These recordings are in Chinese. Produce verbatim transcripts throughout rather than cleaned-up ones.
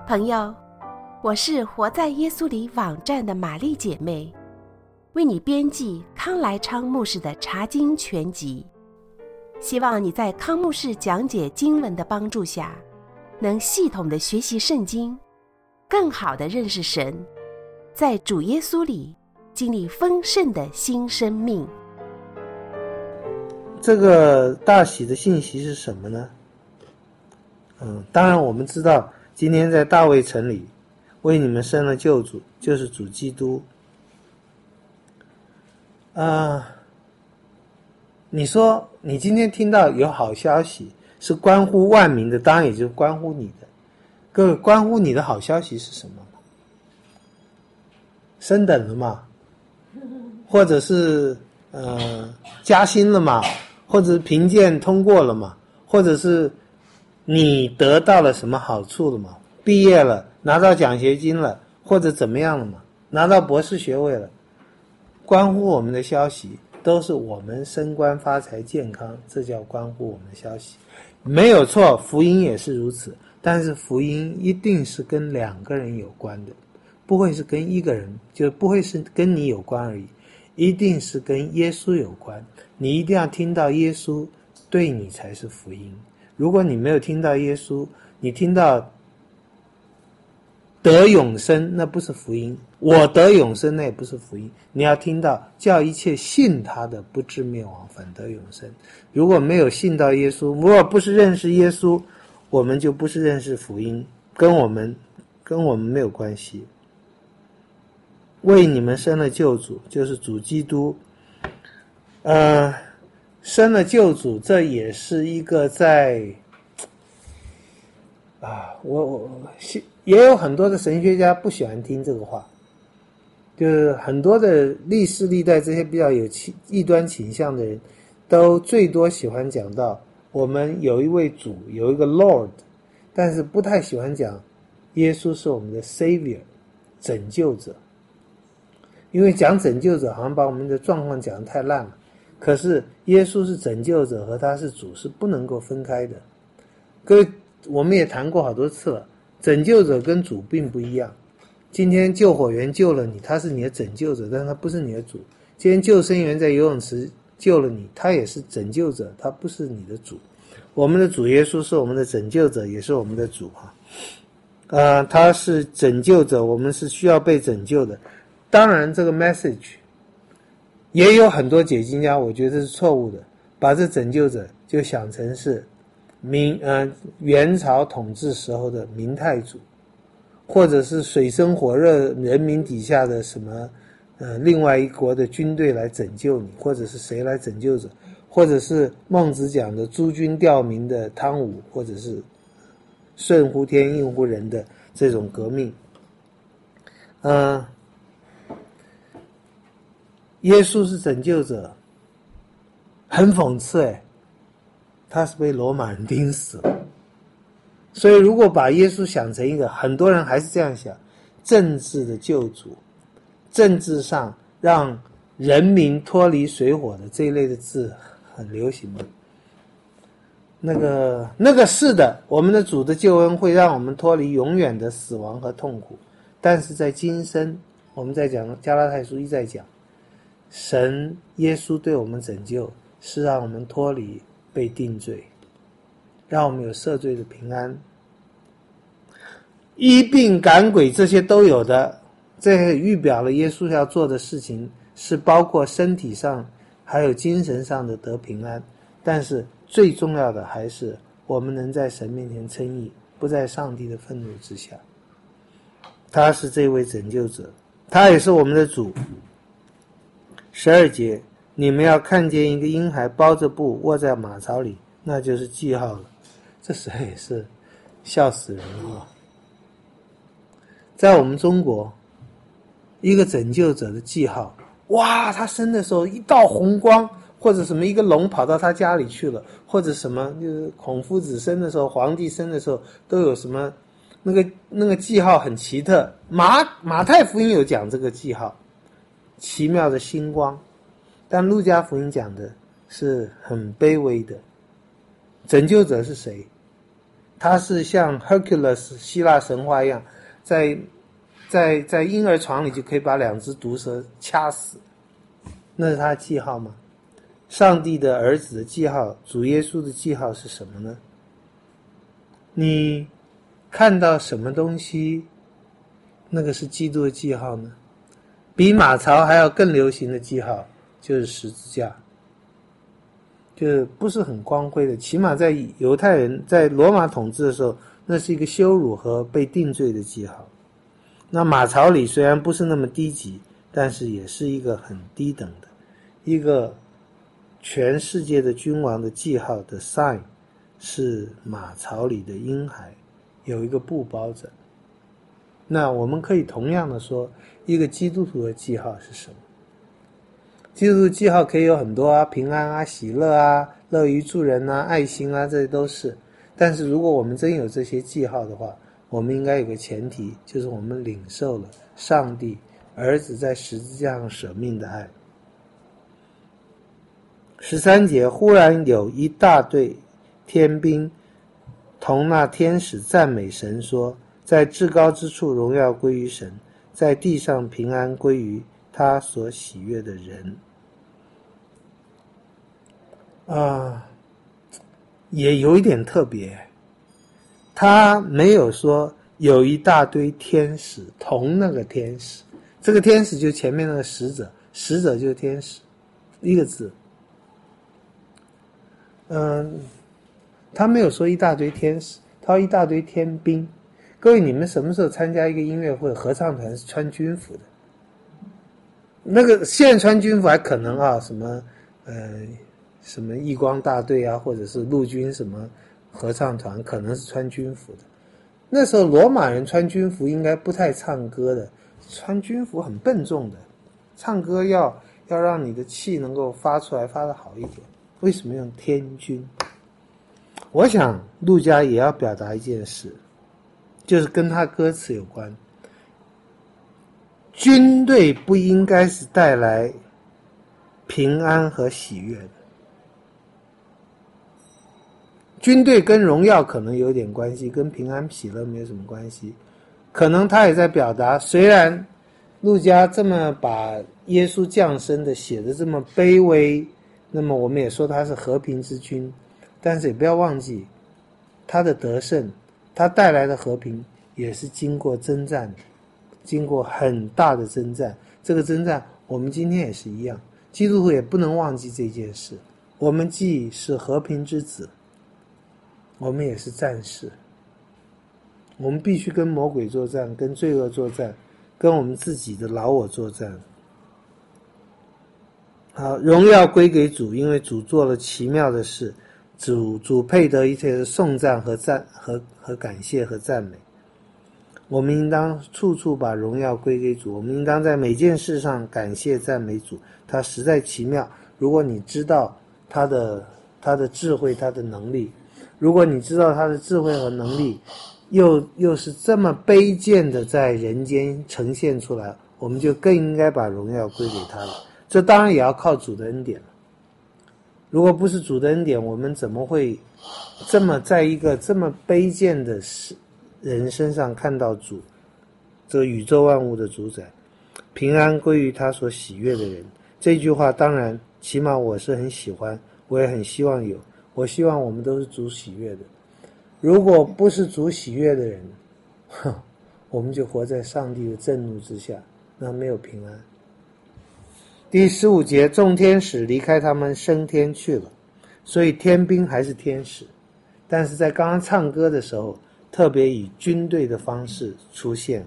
朋友，我是活在耶稣里网站的玛丽姐妹，为你编辑康来昌牧师的查经全集，希望你在康牧师讲解经文的帮助下，能系统的学习圣经，更好的认识神，在主耶稣里经历丰盛的新生命。 这个大喜的信息是什么呢？嗯，当然我们知道，今天在大卫城里为你们生了救主，就是主基督。啊、呃，你说你今天听到有好消息，是关乎万民的，当然也就是关乎你的。各位，关乎你的好消息是什么？升等了嘛？或者是呃加薪了嘛？或者是评鉴通过了嘛？或者是你得到了什么好处了嘛？毕业了，拿到奖学金了，或者怎么样了嘛？拿到博士学位了，关乎我们的消息都是我们升官发财健康，这叫关乎我们的消息。没有错，福音也是如此，但是福音一定是跟两个人有关的，不会是跟一个人，就不会是跟你有关而已，一定是跟耶稣有关。你一定要听到耶稣，对你才是福音。如果你没有听到耶稣，你听到得永生，那不是福音；我得永生，那也不是福音。你要听到叫一切信他的不至灭亡，反得永生。如果没有信到耶稣，如果不是认识耶稣，我们就不是认识福音，跟我们跟我们没有关系。为你们生了救主，就是主基督。呃，生了救主，这也是一个在啊，我我也有很多的神学家不喜欢听这个话，就是很多的历世历代这些比较有异端倾向的人，都最多喜欢讲到我们有一位主，有一个 Lord， 但是不太喜欢讲耶稣是我们的 Savior， 拯救者。因为讲拯救者好像把我们的状况讲得太烂了，可是耶稣是拯救者和他是主是不能够分开的。各位，我们也谈过好多次了，拯救者跟主并不一样。今天救火员救了你，他是你的拯救者，但他不是你的主。今天救生员在游泳池救了你，他也是拯救者，他不是你的主。我们的主耶稣是我们的拯救者，也是我们的主哈。呃，他是拯救者，我们是需要被拯救的。当然这个 message 也有很多解经家我觉得是错误的，把这拯救者就想成是明呃元朝统治时候的明太祖，或者是水深火热人民底下的什么呃另外一国的军队来拯救你，或者是谁来拯救者，或者是孟子讲的诛君吊民的汤武，或者是顺乎天应乎人的这种革命。呃耶稣是拯救者，很讽刺诶，他是被罗马人钉死了。所以如果把耶稣想成一个，很多人还是这样想，政治的救主，政治上让人民脱离水火的这一类的字很流行的。那个那个是的，我们的主的救恩会让我们脱离永远的死亡和痛苦，但是在今生，我们在讲加拉太书一再讲，神耶稣对我们拯救是让我们脱离被定罪，让我们有赦罪的平安，医病赶鬼这些都有的。这预表了耶稣要做的事情是包括身体上还有精神上的得平安，但是最重要的还是我们能在神面前称义，不在上帝的愤怒之下。他是这位拯救者，他也是我们的主。十二节，你们要看见一个婴孩包着布卧在马槽里，那就是记号了。这时候也是笑死人了。在我们中国，一个拯救者的记号，哇，他生的时候一道红光，或者什么一个龙跑到他家里去了，或者什么就是孔夫子生的时候，皇帝生的时候都有什么那个那个记号很奇特。马马太福音有讲这个记号，奇妙的星光，但路加福音讲的是很卑微的。拯救者是谁？ 他是像 Hercules 希腊神话一样，在在在婴儿床里就可以把两只毒蛇掐死，那是他的记号吗？上帝的儿子的记号，主耶稣的记号是什么呢？你看到什么东西，那个是基督的记号呢？比马槽还要更流行的记号就是十字架，就是不是很光辉的，起码在犹太人在罗马统治的时候，那是一个羞辱和被定罪的记号。那马槽里虽然不是那么低级，但是也是一个很低等的一个全世界的君王的记号的 sign， 是马槽里的婴孩有一个布包着。那我们可以同样的说，一个基督徒的记号是什么？基督徒记号可以有很多啊，平安啊，喜乐啊，乐于助人啊，爱心啊，这些都是。但是如果我们真有这些记号的话，我们应该有个前提，就是我们领受了上帝儿子在十字架上舍命的爱。十三节，忽然有一大队天兵同那天使赞美神说，在至高之处荣耀归于神，在地上平安归于他所喜悦的人。啊、呃，也有一点特别，他没有说有一大堆天使同那个天使，这个天使就前面那个使者，使者就是天使，一个字。嗯，他没有说一大堆天使，他说一大堆天兵。各位，你们什么时候参加一个音乐会，合唱团是穿军服的？那个现在穿军服还可能啊，什么呃什么义光大队啊，或者是陆军什么合唱团，可能是穿军服的。那时候罗马人穿军服应该不太唱歌的，穿军服很笨重的，唱歌要要让你的气能够发出来，发得好一点。为什么用天军？我想路加也要表达一件事，就是跟他歌词有关。军队不应该是带来平安和喜悦的，军队跟荣耀可能有点关系，跟平安喜乐没有什么关系。可能他也在表达，虽然路加这么把耶稣降生的写得这么卑微，那么我们也说他是和平之君，但是也不要忘记他的得胜，他带来的和平也是经过征战的，经过很大的征战。这个征战我们今天也是一样，基督徒也不能忘记这件事。我们既是和平之子，我们也是战士，我们必须跟魔鬼作战，跟罪恶作战，跟我们自己的老我作战。好，荣耀归给主，因为主做了奇妙的事，主主配得一切的颂赞和赞和和感谢和赞美。我们应当处处把荣耀归给主，我们应当在每件事上感谢赞美主，他实在奇妙。如果你知道他的他的智慧，他的能力，如果你知道他的智慧和能力又又是这么卑贱的在人间呈现出来，我们就更应该把荣耀归给他了。这当然也要靠主的恩典了。如果不是主的恩典，我们怎么会这么在一个这么卑贱的人身上看到主，这个宇宙万物的主宰？平安归于他所喜悦的人，这句话当然起码我是很喜欢，我也很希望有，我希望我们都是主喜悦的。如果不是主喜悦的人，我们就活在上帝的震怒之下，那没有平安。第十五节，众天使离开他们升天去了，所以天兵还是天使，但是在刚刚唱歌的时候特别以军队的方式出现。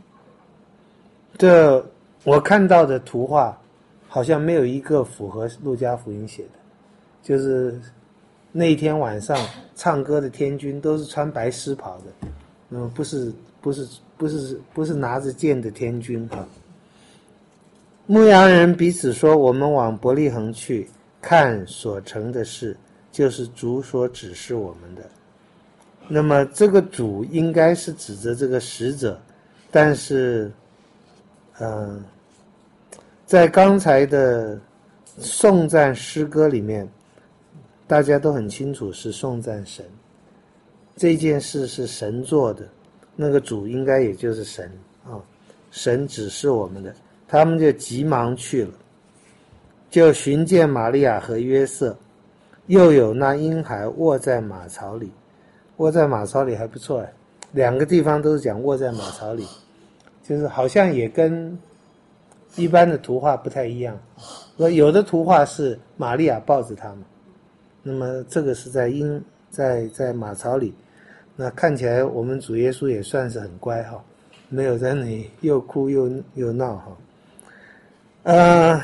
这我看到的图画好像没有一个符合路加福音写的，就是那一天晚上唱歌的天军都是穿白狮袍的，嗯，不是不是不是不是拿着剑的天军哈。牧羊人彼此说，我们往伯利恒去，看所成的事，就是主所指示我们的。那么这个主应该是指着这个使者，但是呃，在刚才的颂赞诗歌里面，大家都很清楚是颂赞神。 这件事是神做的，那个主应该也就是神啊，神指示我们的。他们就急忙去了，就寻见玛利亚和约瑟，又有那婴孩卧在马槽里。卧在马槽里还不错哎，两个地方都是讲卧在马槽里，就是好像也跟一般的图画不太一样。有的图画是玛利亚抱着他们，那么这个是在婴在在马槽里，那看起来我们主耶稣也算是很乖哈，没有在那里又哭又又闹哈。呃，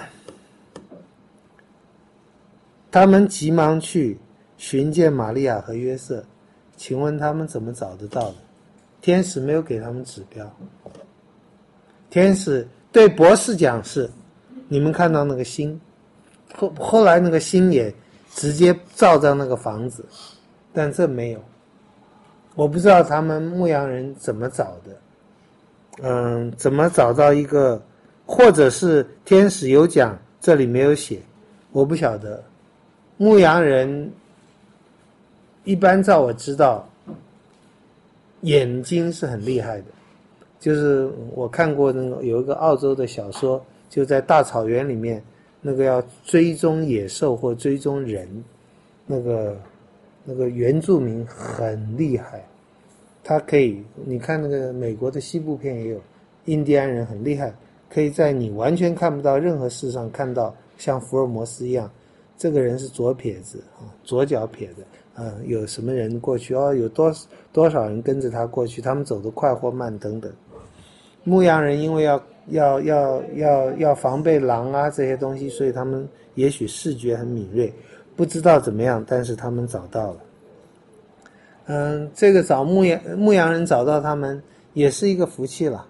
他们急忙去寻见玛利亚和约瑟，请问他们怎么找得到的？天使没有给他们指标。天使对博士讲是，你们看到那个星，后后来那个星也直接照到那个房子，但这没有。我不知道他们牧羊人怎么找的，嗯，怎么找到一个，或者是天使有讲，这里没有写，我不晓得。牧羊人一般照我知道，眼睛是很厉害的，就是我看过那个有一个澳洲的小说，就在大草原里面，那个要追踪野兽或追踪人，那个那个原住民很厉害，他可以，你看那个美国的西部片也有，印第安人很厉害，可以在你完全看不到任何事上看到像福尔摩斯一样，这个人是左撇子啊，左脚撇的，呃，有什么人过去哦，有多多少人跟着他过去，他们走得快或慢等等。牧羊人因为要要要要要防备狼啊这些东西，所以他们也许视觉很敏锐，不知道怎么样，但是他们找到了。嗯，这个找牧羊牧羊人找到他们也是一个福气了。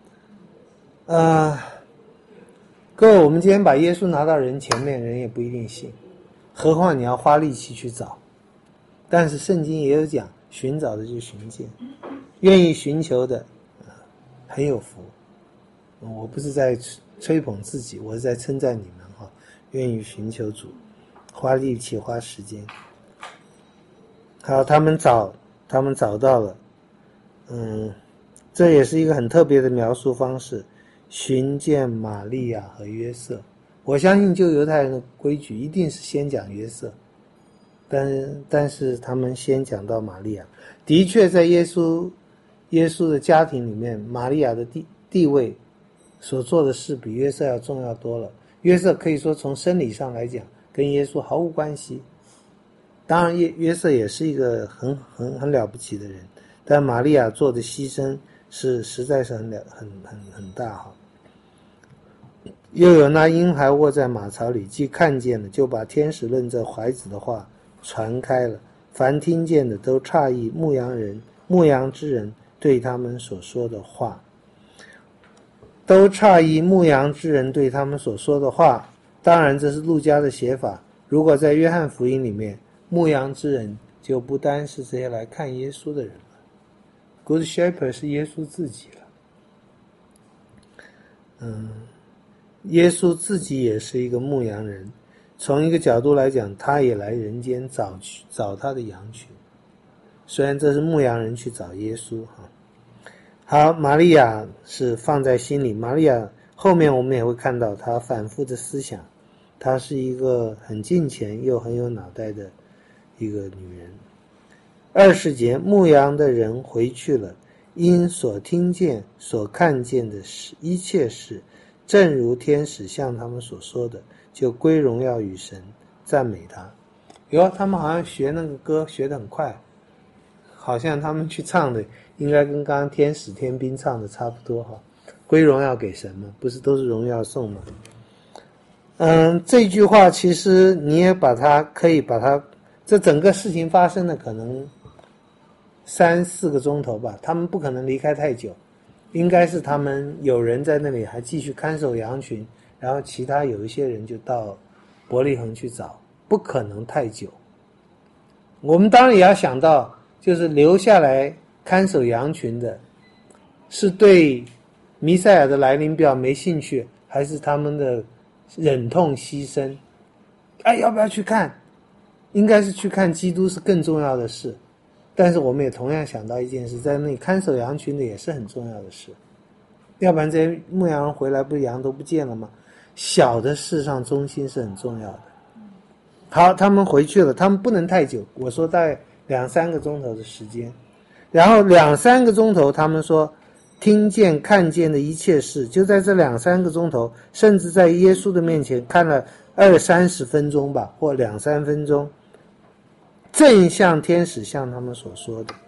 呃，各位，我们今天把耶稣拿到人前面，人也不一定信，何况你要花力气去找。但是圣经也有讲，寻找的就寻见，愿意寻求的很有福。我不是在吹捧自己，我是在称赞你们哈，愿意寻求主，花力气花时间。好，他们找他们找到了，嗯，这也是一个很特别的描述方式，寻见玛利亚和约瑟。我相信就犹太人的规矩一定是先讲约瑟，但但是他们先讲到玛利亚。的确在耶稣耶稣的家庭里面，玛利亚的地地位所做的事比约瑟要重要多了。约瑟可以说从生理上来讲跟耶稣毫无关系，当然约约瑟也是一个很很很了不起的人，但玛利亚做的牺牲是实在是很了很很很大哈。又有那婴孩卧在马槽里，既看见了，就把天使论这怀子的话传开了。凡听见的都诧异牧羊人牧羊之人对他们所说的话，都诧异牧羊之人对他们所说的话。当然这是路加的写法，如果在约翰福音里面，牧羊之人就不单是这些来看耶稣的人了， Good Shepherd 是耶稣自己了。嗯，耶稣自己也是一个牧羊人，从一个角度来讲，他也来人间找找他的羊群，虽然这是牧羊人去找耶稣哈。好，玛利亚是放在心里，玛利亚后面我们也会看到她反复的思想，她是一个很近前又很有脑袋的一个女人。二十节，牧羊的人回去了，因所听见所看见的事一切事，正如天使向他们所说的，就归荣耀与神，赞美他。哟，他们好像学那个歌学得很快，好像他们去唱的应该跟刚刚天使天兵唱的差不多哈。归荣耀给神嘛，不是都是荣耀颂吗？嗯，这句话其实你也把它可以把它，这整个事情发生的可能三四个钟头吧，他们不可能离开太久，应该是他们有人在那里还继续看守羊群，然后其他有一些人就到伯利恒去找，不可能太久。我们当然也要想到，就是留下来看守羊群的是对弥赛亚的来临比较没兴趣，还是他们的忍痛牺牲？哎，要不要去看？应该是去看基督是更重要的事。 但是我们也同样想到一件事，在那里看守羊群的也是很重要的事，要不然这些牧羊人回来不是羊都不见了吗？小的事上忠心是很重要的。好，他们回去了，他们不能太久，我说大概两三个钟头的时间，然后两三个钟头他们说听见看见的一切事，就在这两三个钟头，甚至在耶稣的面前看了二三十分钟吧，或两三分钟，正像天使像他们所说的，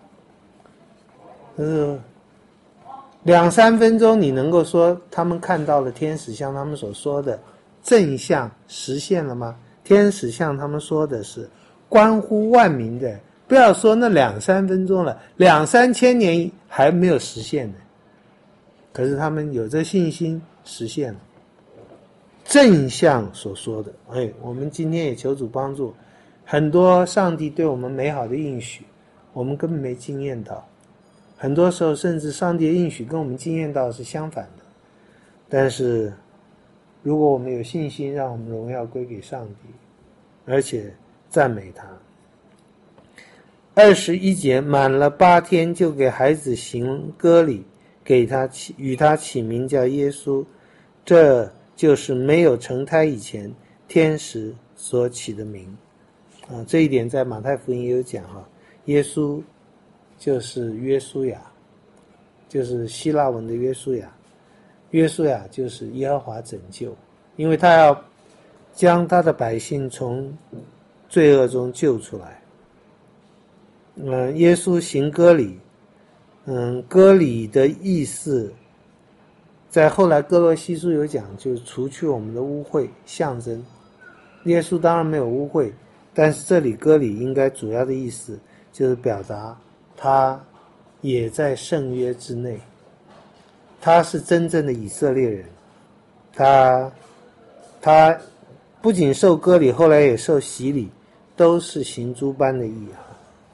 呃，两三分钟你能够说他们看到了天使像他们所说的正像实现了吗？天使像他们说的是关乎万民的，不要说那两三分钟了，两三千年还没有实现的，可是他们有这信心实现了，正像所说的。哎，我们今天也求主帮助，很多上帝对我们美好的应许我们根本没经验到，很多时候甚至上帝的应许跟我们经验到是相反的，但是如果我们有信心，让我们荣耀归给上帝，而且赞美他。二十一节，满了八天，就给孩子行割礼，给他起与他起名叫耶稣，这就是没有成胎以前天使所起的名。啊，这一点在马太福音也有讲哈，耶稣就是约书亚，就是希腊文的约书亚，约书亚就是耶和华拯救，因为他要将他的百姓从罪恶中救出来。嗯，耶稣行割礼，嗯，割礼的意思，在后来哥罗西书有讲，就是除去我们的污秽，象征。耶稣当然没有污秽，但是这里割礼应该主要的意思就是表达他也在圣约之内，他是真正的以色列人，他他不仅受割礼，后来也受洗礼，都是行诸般的义啊。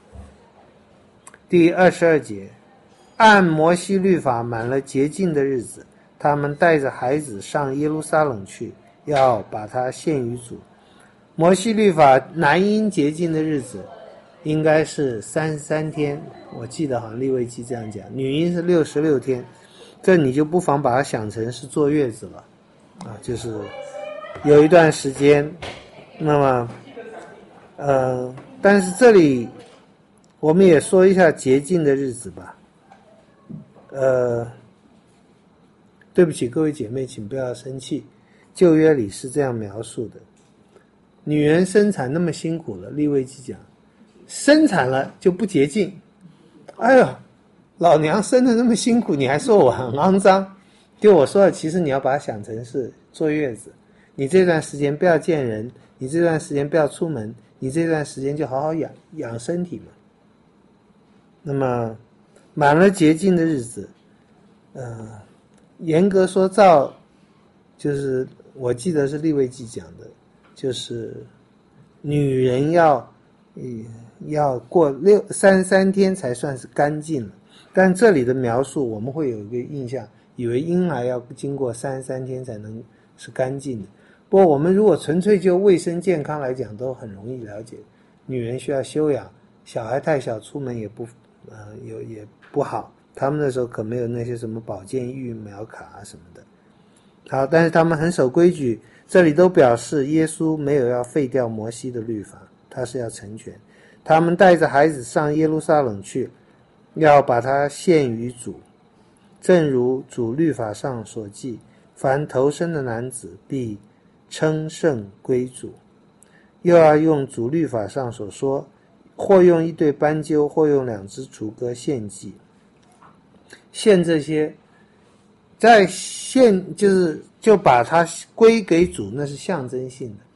第二十二节，按摩西律法满了洁净的日子，他们带着孩子上耶路撒冷去，要把他献于主。摩西律法男婴洁净的日子应该是三十三天，我记得好像利未记这样讲，女婴是六十六天，这你就不妨把它想成是坐月子了啊，就是有一段时间。那么呃，但是这里我们也说一下洁净的日子吧。呃，对不起各位姐妹，请不要生气，旧约里是这样描述的，女人生产那么辛苦了，利未记讲生产了就不洁净，哎呦，老娘生的那么辛苦，你还说我很肮脏。就我说的，其实你要把它想成是坐月子，你这段时间不要见人，你这段时间不要出门，你这段时间就好好养养身体嘛。那么满了洁净的日子，呃，严格说照，就是我记得是利未记讲的，就是女人要嗯要过六三三天才算是干净了。但这里的描述我们会有一个印象，以为婴儿要经过三十三天才能是干净的。不过我们如果纯粹就卫生健康来讲，都很容易了解，女人需要休养，小孩太小出门也不呃有也不好，他们那时候可没有那些什么保健疫苗卡啊什么的。好，但是他们很守规矩，这里都表示耶稣没有要废掉摩西的律法，他是要成全。他们带着孩子上耶路撒冷去，要把他献于主，正如主律法上所记，凡头生的男子必称圣归主。又要用主律法上所说，或用一对斑鸠，或用两只雏鸽献祭。献这些在献就是就把它归给主，那是象征性的。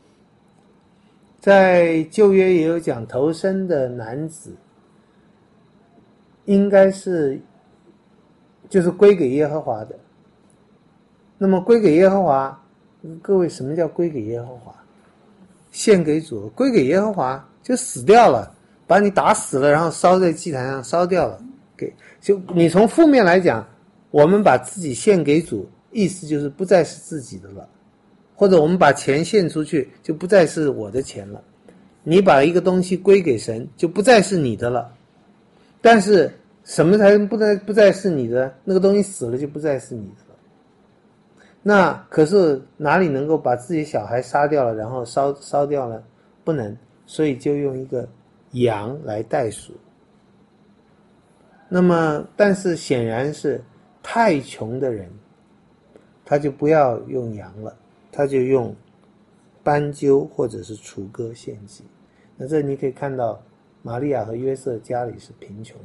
在旧约也有讲，头生的男子应该是就是归给耶和华的。那么归给耶和华，各位什么叫归给耶和华？献给主，归给耶和华就死掉了，把你打死了，然后烧在祭坛上烧掉了。给就你从负面来讲，我们把自己献给主，意思就是不再是自己的了，或者我们把钱献出去，就不再是我的钱了。你把一个东西归给神，就不再是你的了， 但是什么才不再不再是你的？那个东西死了就不再是你的了。那可是哪里能够把自己小孩杀掉了，然后烧烧掉了？不能，所以就用一个羊来代赎。那么，但是显然是太穷的人，他就不要用羊了，他就用斑鸠或者是雏鸽献祭。那这你可以看到，玛利亚和约瑟家里是贫穷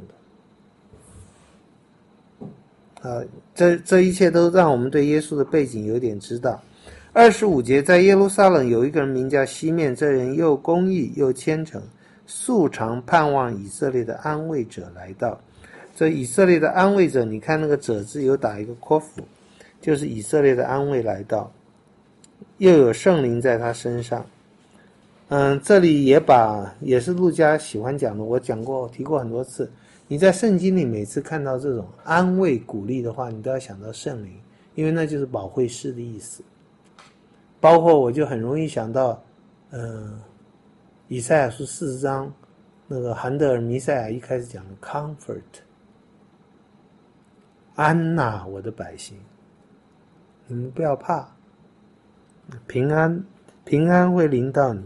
的。啊，这这一切都让我们对耶稣的背景有点知道。二十五节，在耶路撒冷有一个人名叫西面，这人又公义又虔诚，素常盼望以色列的安慰者来到。这以色列的安慰者，你看那个者字有打一个括弧，就是以色列的安慰来到，又有圣灵在他身上。嗯，这里也把也是路加喜欢讲的，我讲过提过很多次。你在圣经里每次看到这种安慰鼓励的话，你都要想到圣灵，因为那就是保惠师的意思。包括我就很容易想到嗯，以赛亚书四十章那个韩德尔弥赛亚一开始讲的 comfort， 安纳我的百姓，你们不要怕，平安平安会临到你。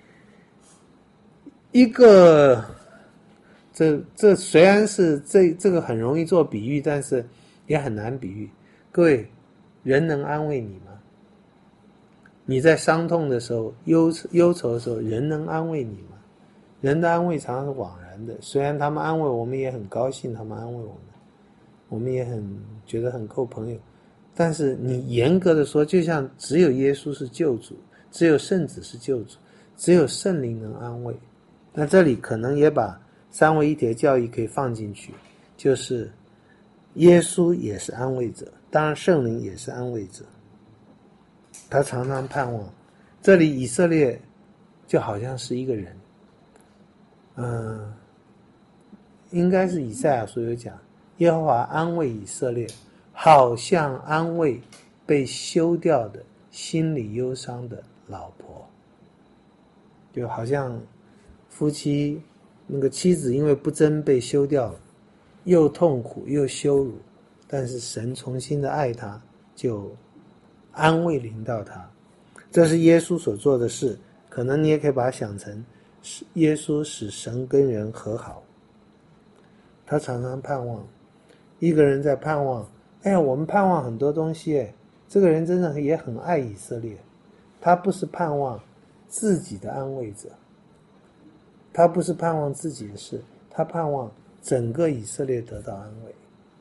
一个这这虽然是这这个很容易做比喻，但是也很难比喻。各位，人能安慰你吗？你在伤痛的时候、忧忧愁的时候，人能安慰你吗？人的安慰常常是枉然的。虽然他们安慰我们，也很高兴，他们安慰我们，我们也很觉得很够朋友。但是你严格的说，就像只有耶稣是救主，只有圣子是救主，只有圣灵能安慰。那这里可能也把三位一体的教义可以放进去，就是耶稣也是安慰者，当然圣灵也是安慰者。他常常盼望，这里以色列就好像是一个人，嗯，应该是以赛亚书有讲，耶和华安慰以色列，好像安慰被休掉的心里忧伤的老婆，就好像夫妻那个妻子因为不贞被休掉了，又痛苦又羞辱，但是神重新的爱他，就安慰临到他。这是耶稣所做的事，可能你也可以把它想成耶稣使神跟人和好。他常常盼望，一个人在盼望，哎呀，我们盼望很多东西，哎，这个人真的也很爱以色列。他不是盼望自己的安慰者，他不是盼望自己的事，他盼望整个以色列得到安慰。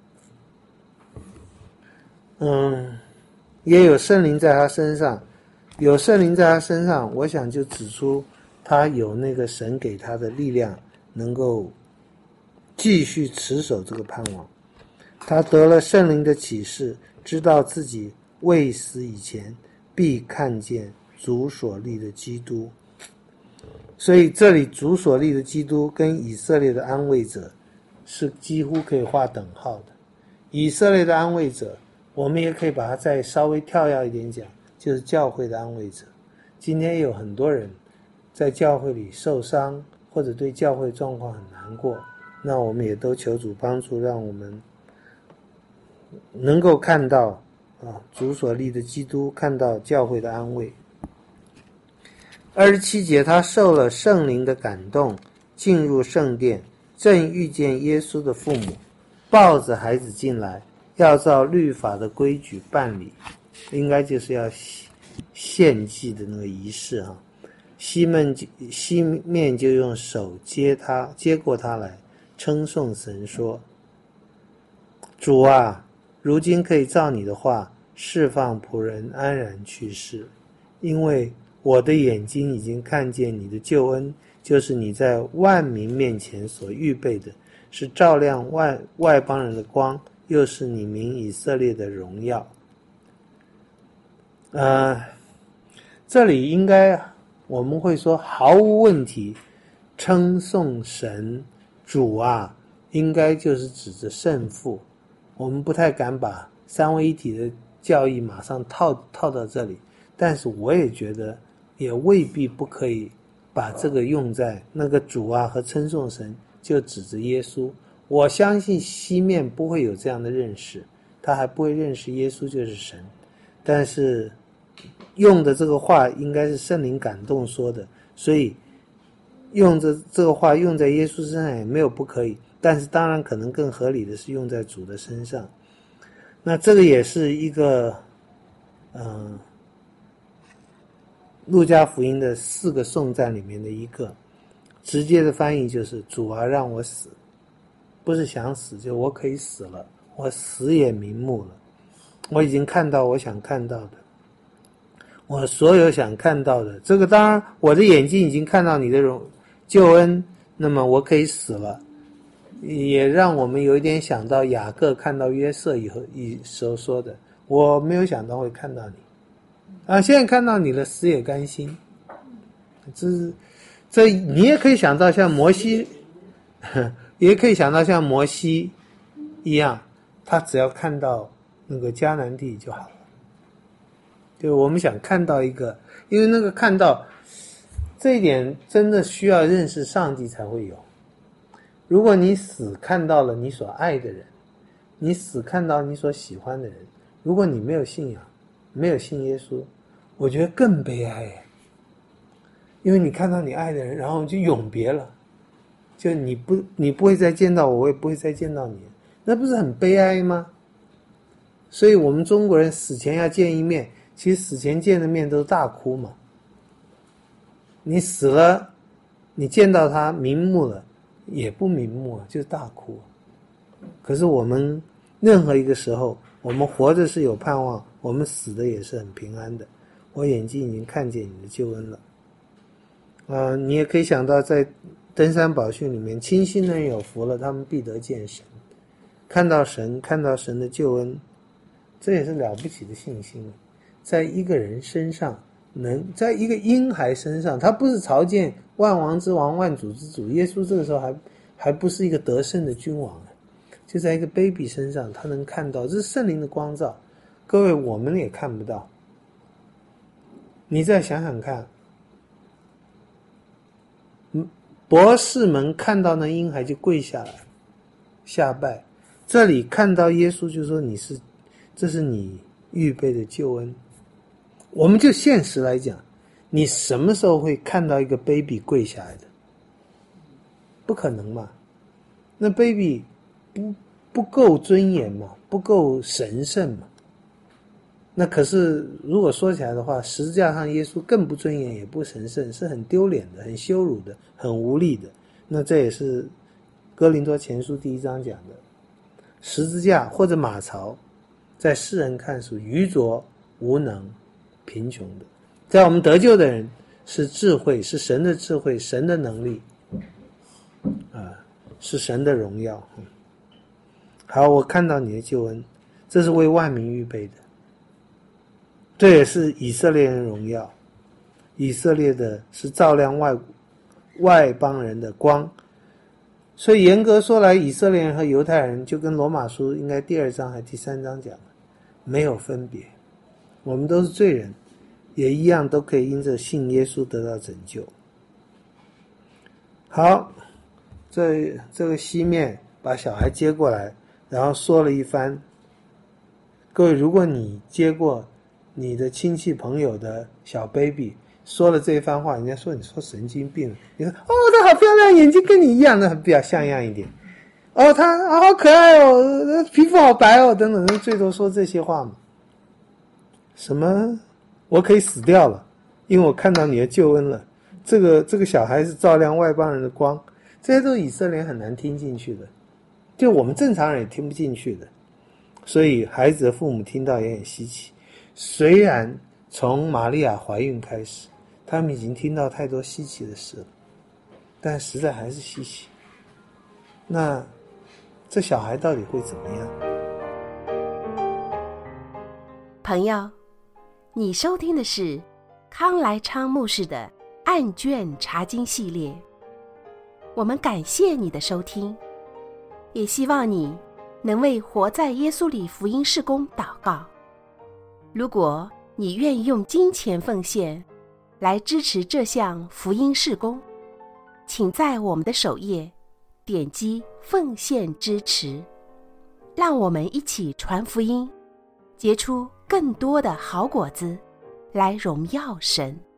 嗯，也有圣灵在他身上，有圣灵在他身上，我想就指出他有那个神给他的力量，能够继续持守这个盼望。他得了圣灵的启示，知道自己未死以前必看见主所立的基督。所以这里主所立的基督跟以色列的安慰者是几乎可以划等号的。以色列的安慰者，我们也可以把它再稍微跳跃一点讲，就是教会的安慰者。今天有很多人在教会里受伤，或者对教会状况很难过，那我们也都求主帮助，让我们能够看到啊主所立的基督，看到教会的安慰。二十七节，他受了圣灵的感动，进入圣殿，正遇见耶稣的父母抱着孩子进来，要照律法的规矩办理，应该就是要献祭的那个仪式啊。西面西面就用手接他接过他来，称颂神说：主啊，如今可以照你的话释放仆人安然去世，因为我的眼睛已经看见你的救恩，就是你在万民面前所预备的，是照亮外外邦人的光，又是你民以色列的荣耀。呃，这里应该我们会说毫无问题，称颂神主啊，应该就是指着圣父。我们不太敢把三位一体的教义马上套套到这里，但是我也觉得也未必不可以把这个用在那个主啊和称颂神就指着耶稣。 我相信西面不会有这样的认识，他还不会认识耶稣就是神，但是用的这个话应该是圣灵感动说的，所以用着这个话用在耶稣身上也没有不可以，但是当然可能更合理的是用在主的身上。那这个也是一个嗯，路加福音的四个颂赞里面的一个，直接的翻译就是主啊让我死，不是想死，就我可以死了，我死也瞑目了，我已经看到我想看到的，我所有想看到的，这个当然我的眼睛已经看到你的荣救恩，那么我可以死了，也让我们有一点想到雅各看到约瑟以后以时候说的，我没有想到会看到你啊，现在看到你了，死也甘心。这是这你也可以想到像摩西，也可以想到像摩西一样，他只要看到那个迦南地就好了。就我们想看到一个，因为那个看到这一点真的需要认识上帝才会有。如果你死看到了你所爱的人，你死看到你所喜欢的人，如果你没有信仰，没有信耶稣，我觉得更悲哀耶。因为你看到你爱的人，然后就永别了，就你不你不会再见到我，我也不会再见到你，那不是很悲哀吗？所以我们中国人死前要见一面，其实死前见的面都是大哭嘛。你死了，你见到他瞑目了，也不瞑目啊，就是大哭。可是我们任何一个时候，我们活着是有盼望，我们死的也是很平安的。我眼睛已经看见你的救恩了。呃，你也可以想到在登山宝训里面，清心的人有福了，他们必得见神，看到神，看到神的救恩，这也是了不起的信心。在一个人身上，能在一个婴孩身上，他不是朝见万王之王万主之主，耶稣这个时候还还不是一个得胜的君王，就在一个 baby 身上，他能看到，这是圣灵的光照。各位，我们也看不到。你再想想看，博士们看到那婴孩就跪下来下拜，这里看到耶稣就说你是，这是你预备的救恩。我们就现实来讲，你什么时候会看到一个 baby 跪下来的？不可能嘛，那 baby 不不够尊严嘛，不够神圣嘛。那可是如果说起来的话，十字架上耶稣更不尊严也不神圣，是很丢脸的，很羞辱的，很无力的。那这也是哥林多前书第一章讲的，十字架或者马槽在世人看属愚拙无能贫穷的，在我们得救的人是智慧，是神的智慧，神的能力啊，是神的荣耀。好，我看到你的救恩，这是为万民预备的，这也是以色列人荣耀。以色列的是照亮外外邦人的光，所以严格说来，以色列人和犹太人就跟罗马书应该第二章还第三章讲的没有分别，我们都是罪人，也一样都可以因着信耶稣得到拯救。好，这这个西面把小孩接过来，然后说了一番。各位，如果你接过你的亲戚朋友的小 baby 说了这一番话，人家说你说神经病，你说哦她好漂亮，眼睛跟你一样的，比较像样一点，哦她、哦、好可爱哦，皮肤好白哦，等等，最多说这些话嘛。什么我可以死掉了，因为我看到你的救恩了，这个这个小孩是照亮外邦人的光，这些都是以色列人很难听进去的，就我们正常人也听不进去的。所以孩子的父母听到也很稀奇，虽然从玛利亚怀孕开始他们已经听到太多稀奇的事了，但实在还是稀奇。那这小孩到底会怎么样？ 朋友，你收听的是康来昌牧师的案卷查经系列，我们感谢你的收听，也希望你能为活在耶稣里福音事工祷告。如果你愿意用金钱奉献来支持这项福音事工，请在我们的首页点击奉献支持，让我们一起传福音，结出更多的好果子，来荣耀神。